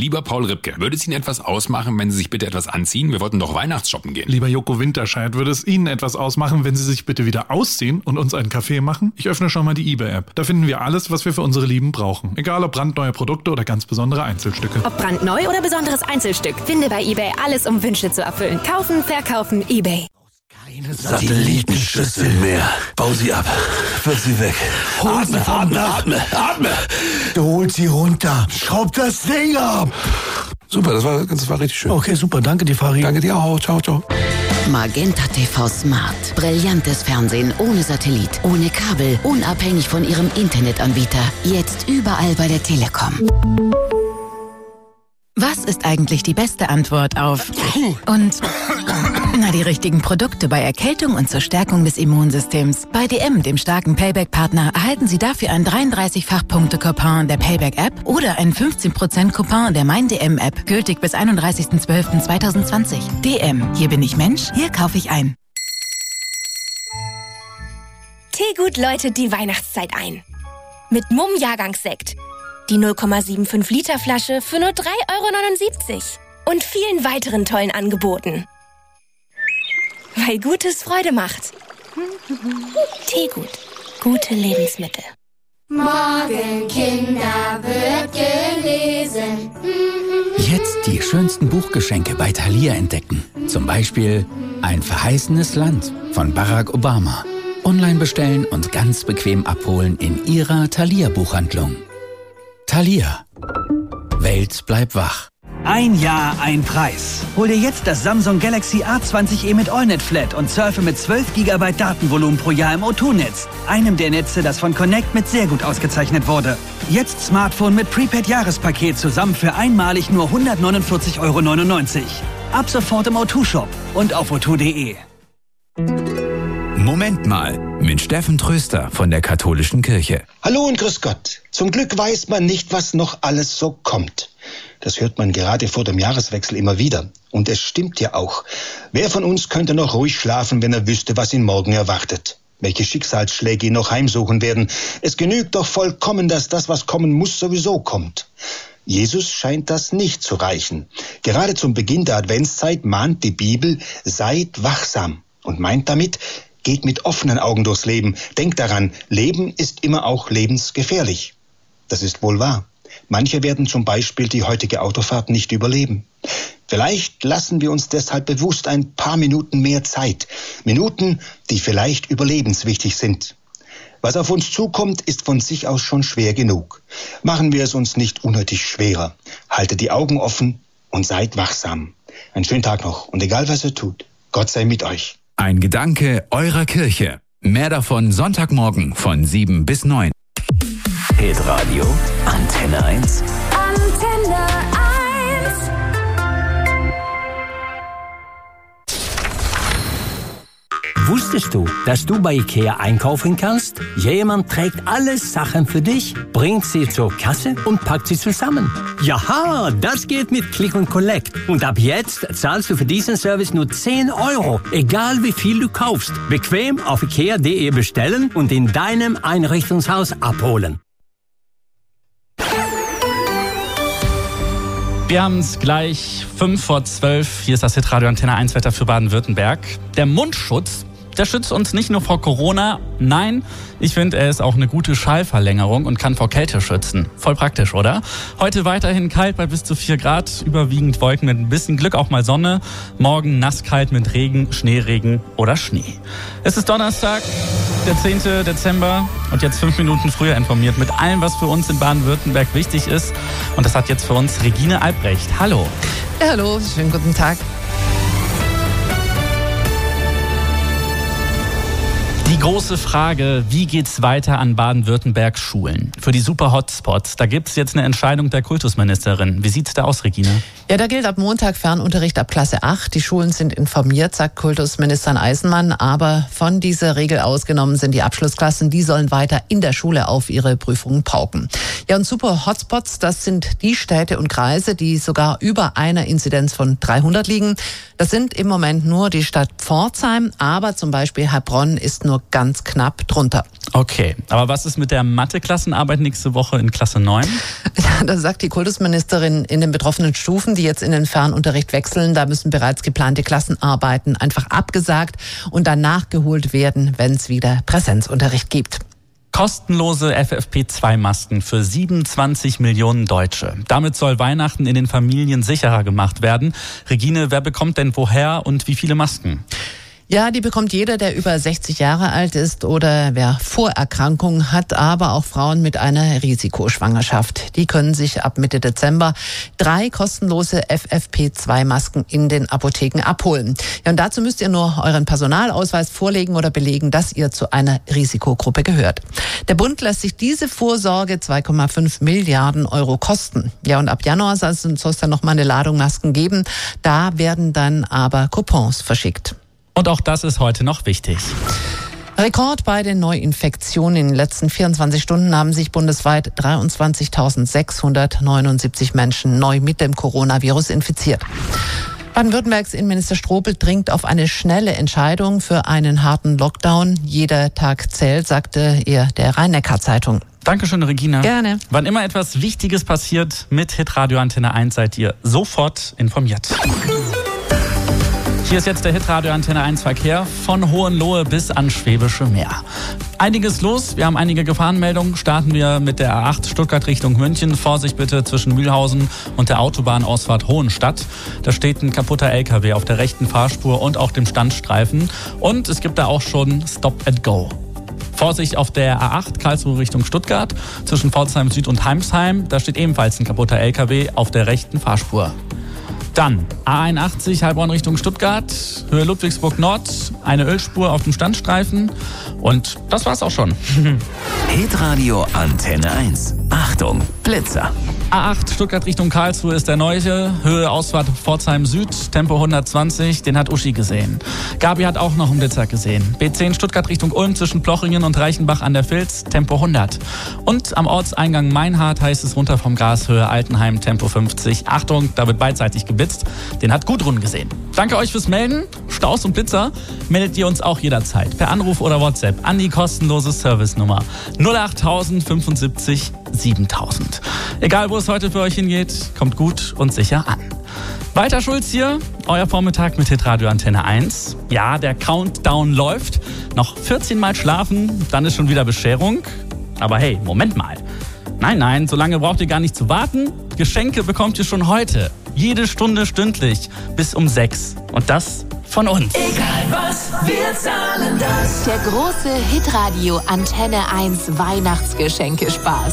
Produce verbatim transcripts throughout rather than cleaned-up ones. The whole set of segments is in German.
Lieber Paul Ripke, würde es Ihnen etwas ausmachen, wenn Sie sich bitte etwas anziehen? Wir wollten doch Weihnachtsshoppen gehen. Lieber Joko Winterscheid, würde es Ihnen etwas ausmachen, wenn Sie sich bitte wieder ausziehen und uns einen Kaffee machen? Ich öffne schon mal die eBay-App. Da finden wir alles, was wir für unsere Lieben brauchen. Egal ob brandneue Produkte oder ganz besondere Einzelstücke. Ob brandneu oder besonderes Einzelstück. Finde bei eBay alles, um Wünsche zu erfüllen. Kaufen, verkaufen, eBay. Keine Satellitenschüssel mehr. Bau sie ab. Wirf sie weg. Atme, atme, atme, atme. Holt sie runter. Schraubt das Ding ab. Super, das war, das war richtig schön. Okay, super. Danke dir, Farid. Danke dir auch. Ciao, ciao. Magenta T V Smart. Brillantes Fernsehen ohne Satellit, ohne Kabel, unabhängig von Ihrem Internetanbieter. Jetzt überall bei der Telekom. Was ist eigentlich die beste Antwort auf und na die richtigen Produkte bei Erkältung und zur Stärkung des Immunsystems? Bei D M, dem starken Payback-Partner, erhalten Sie dafür einen dreiunddreißig-Fach-Punkte-Coupon der Payback-App oder einen fünfzehn Prozent Coupon der Mein D M-App, gültig bis einunddreißigsten zwölften zweitausendzwanzig. D M, hier bin ich Mensch, hier kaufe ich ein. Teegut läutet die Weihnachtszeit ein. Mit Mumm-Jahrgangssekt. Die null Komma fünfundsiebzig Liter Flasche für nur drei Euro neunundsiebzig. Und vielen weiteren tollen Angeboten. Weil Gutes Freude macht. Teegut. Gute Lebensmittel. Morgen, Kinder, wird gelesen. Jetzt die schönsten Buchgeschenke bei Thalia entdecken. Zum Beispiel Ein verheißenes Land von Barack Obama. Online bestellen und ganz bequem abholen in Ihrer Thalia-Buchhandlung. Thalia. Welt bleibt wach. Ein Jahr, ein Preis. Hol dir jetzt das Samsung Galaxy A zwanzig e mit AllNet Flat und surfe mit zwölf Gigabyte Datenvolumen pro Jahr im O zwei Netz. Einem der Netze, das von Connect mit sehr gut ausgezeichnet wurde. Jetzt Smartphone mit Prepaid-Jahrespaket zusammen für einmalig nur hundertneunundvierzig Euro neunundneunzig. Ab sofort im O zwei Shop und auf o zwei punkt de. Moment mal, mit Steffen Tröster von der Katholischen Kirche. Hallo und grüß Gott. Zum Glück weiß man nicht, was noch alles so kommt. Das hört man gerade vor dem Jahreswechsel immer wieder. Und es stimmt ja auch. Wer von uns könnte noch ruhig schlafen, wenn er wüsste, was ihn morgen erwartet? Welche Schicksalsschläge ihn noch heimsuchen werden? Es genügt doch vollkommen, dass das, was kommen muss, sowieso kommt. Jesus scheint das nicht zu reichen. Gerade zum Beginn der Adventszeit mahnt die Bibel, seid wachsam. Und meint damit, geht mit offenen Augen durchs Leben. Denkt daran, Leben ist immer auch lebensgefährlich. Das ist wohl wahr. Manche werden zum Beispiel die heutige Autofahrt nicht überleben. Vielleicht lassen wir uns deshalb bewusst ein paar Minuten mehr Zeit. Minuten, die vielleicht überlebenswichtig sind. Was auf uns zukommt, ist von sich aus schon schwer genug. Machen wir es uns nicht unnötig schwerer. Haltet die Augen offen und seid wachsam. Einen schönen Tag noch und egal was ihr tut, Gott sei mit euch. Ein Gedanke eurer Kirche. Mehr davon Sonntagmorgen von sieben bis neun. Hitradio Antenne eins. Antenne eins. Wusstest du, dass du bei IKEA einkaufen kannst? Jemand trägt alle Sachen für dich, bringt sie zur Kasse und packt sie zusammen. Jaha, das geht mit Click und Collect. Und ab jetzt zahlst du für diesen Service nur zehn Euro, egal wie viel du kaufst. Bequem auf ikea punkt de bestellen und in deinem Einrichtungshaus abholen. Wir haben es gleich fünf vor zwölf. Hier ist das Hitradio Antenne eins Wetter für Baden-Württemberg. Der Mundschutz, der schützt uns nicht nur vor Corona. Nein, ich finde, er ist auch eine gute Schallverlängerung und kann vor Kälte schützen. Voll praktisch, oder? Heute weiterhin kalt bei bis zu vier Grad. Überwiegend Wolken mit ein bisschen Glück, auch mal Sonne. Morgen nasskalt mit Regen, Schneeregen oder Schnee. Es ist Donnerstag, der zehnten Dezember. Und jetzt fünf Minuten früher informiert mit allem, was für uns in Baden-Württemberg wichtig ist. Und das hat jetzt für uns Regine Albrecht. Hallo. Ja, hallo, schönen guten Tag. Die große Frage, wie geht's weiter an Baden-Württembergs Schulen? Für die Super-Hotspots, da gibt's jetzt eine Entscheidung der Kultusministerin. Wie sieht's da aus, Regina? Ja, da gilt ab Montag Fernunterricht ab Klasse acht. Die Schulen sind informiert, sagt Kultusministerin Eisenmann. Aber von dieser Regel ausgenommen sind die Abschlussklassen. Die sollen weiter in der Schule auf ihre Prüfungen pauken. Ja, und Super-Hotspots, das sind die Städte und Kreise, die sogar über einer Inzidenz von dreihundert liegen. Das sind im Moment nur die Stadt Pforzheim, aber zum Beispiel Heilbronn ist nur ganz knapp drunter. Okay, aber was ist mit der Mathe-Klassenarbeit nächste Woche in Klasse neun? Ja, da sagt die Kultusministerin, in den betroffenen Stufen, die jetzt in den Fernunterricht wechseln, da müssen bereits geplante Klassenarbeiten einfach abgesagt und dann nachgeholt werden, wenn es wieder Präsenzunterricht gibt. Kostenlose F F P zwei Masken für siebenundzwanzig Millionen Deutsche. Damit soll Weihnachten in den Familien sicherer gemacht werden. Regine, wer bekommt denn woher und wie viele Masken? Ja, die bekommt jeder, der über sechzig Jahre alt ist oder wer Vorerkrankungen hat, aber auch Frauen mit einer Risikoschwangerschaft. Die können sich ab Mitte Dezember drei kostenlose F F P zwei Masken in den Apotheken abholen. Ja, und dazu müsst ihr nur euren Personalausweis vorlegen oder belegen, dass ihr zu einer Risikogruppe gehört. Der Bund lässt sich diese Vorsorge zwei Komma fünf Milliarden Euro kosten. Ja, und ab Januar soll es dann noch mal eine Ladung Masken geben. Da werden dann aber Coupons verschickt. Und auch das ist heute noch wichtig. Rekord bei den Neuinfektionen. In den letzten vierundzwanzig Stunden haben sich bundesweit dreiundzwanzigtausendsechshundertneunundsiebzig Menschen neu mit dem Coronavirus infiziert. Baden-Württembergs Innenminister Strobel dringt auf eine schnelle Entscheidung für einen harten Lockdown. Jeder Tag zählt, sagte er der Rhein-Neckar-Zeitung. Dankeschön, Regina. Gerne. Wann immer etwas Wichtiges passiert, mit Hitradio Antenne eins seid ihr sofort informiert. Hier ist jetzt der Hitradio Antenne eins Verkehr von Hohenlohe bis ans Schwäbische Meer. Einiges los, wir haben einige Gefahrenmeldungen. Starten wir mit der A acht Stuttgart Richtung München. Vorsicht bitte zwischen Mühlhausen und der Autobahnausfahrt Hohenstadt. Da steht ein kaputter L K W auf der rechten Fahrspur und auch dem Standstreifen. Und es gibt da auch schon Stop and Go. Vorsicht auf der A acht Karlsruhe Richtung Stuttgart zwischen Pforzheim Süd und Heimsheim. Da steht ebenfalls ein kaputter L K W auf der rechten Fahrspur. Dann A einundachtzig Heilbronn Richtung Stuttgart, Höhe Ludwigsburg Nord, eine Ölspur auf dem Standstreifen und das war's auch schon. Hitradio Antenne eins. Achtung, Blitzer. A acht Stuttgart Richtung Karlsruhe ist der neue, Höhe Ausfahrt Pforzheim Süd, Tempo hundertzwanzig, den hat Uschi gesehen. Gabi hat auch noch einen Blitzer gesehen. B zehn Stuttgart Richtung Ulm zwischen Plochingen und Reichenbach an der Vils, Tempo hundert. Und am Ortseingang Meinhardt heißt es runter vom Gas, Höhe Altenheim, Tempo fünfzig. Achtung, da wird beidseitig geblitzt, den hat Gudrun gesehen. Danke euch fürs Melden. Staus und Blitzer meldet ihr uns auch jederzeit per Anruf oder WhatsApp an die kostenlose Servicenummer null acht fünfundsiebzig siebentausend. Egal, wo es heute für euch hingeht, kommt gut und sicher an. Walter Schulz hier, euer Vormittag mit Hitradio Antenne eins. Ja, der Countdown läuft. Noch vierzehn Mal schlafen, dann ist schon wieder Bescherung. Aber hey, Moment mal. Nein, nein, so lange braucht ihr gar nicht zu warten. Geschenke bekommt ihr schon heute. Jede Stunde stündlich bis um sechs. Und das von uns. Egal was, wir zahlen das. Der große Hitradio Antenne eins Weihnachtsgeschenkespaß.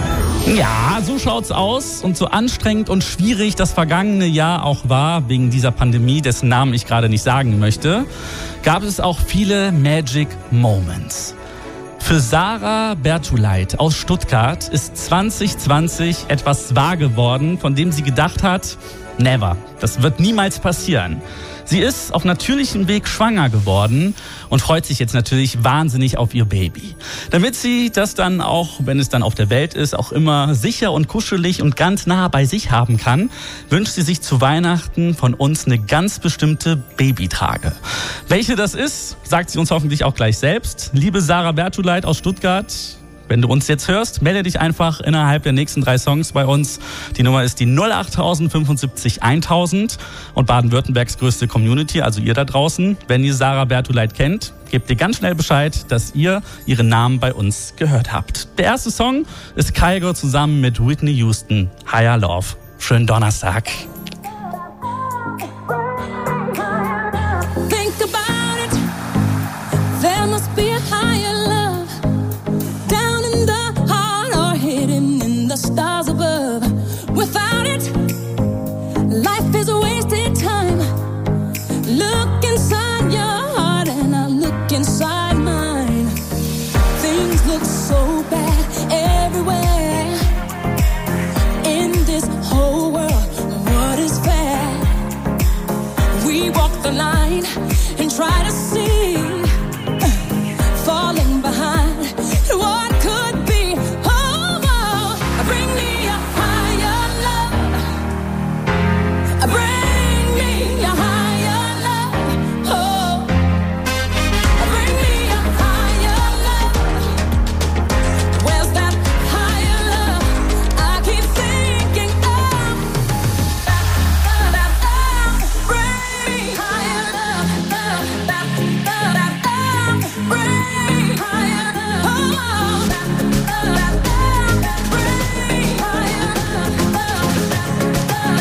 Ja, so schaut's aus. Und so anstrengend und schwierig das vergangene Jahr auch war, wegen dieser Pandemie, dessen Namen ich gerade nicht sagen möchte, gab es auch viele Magic Moments. Für Sarah Bertuleit aus Stuttgart ist zwanzig zwanzig etwas wahr geworden, von dem sie gedacht hat, never, das wird niemals passieren. Sie ist auf natürlichem Weg schwanger geworden und freut sich jetzt natürlich wahnsinnig auf ihr Baby. Damit sie das dann auch, wenn es dann auf der Welt ist, auch immer sicher und kuschelig und ganz nah bei sich haben kann, wünscht sie sich zu Weihnachten von uns eine ganz bestimmte Babytrage. Welche das ist, sagt sie uns hoffentlich auch gleich selbst. Liebe Sarah Bertuleit aus Stuttgart, wenn du uns jetzt hörst, melde dich einfach innerhalb der nächsten drei Songs bei uns. Die Nummer ist die null acht fünfundsiebzig eintausend und Baden-Württembergs größte Community, also ihr da draußen. Wenn ihr Sarah Bertuleit kennt, gebt ihr ganz schnell Bescheid, dass ihr ihren Namen bei uns gehört habt. Der erste Song ist Kygo zusammen mit Whitney Houston, Higher Love. Schönen Donnerstag.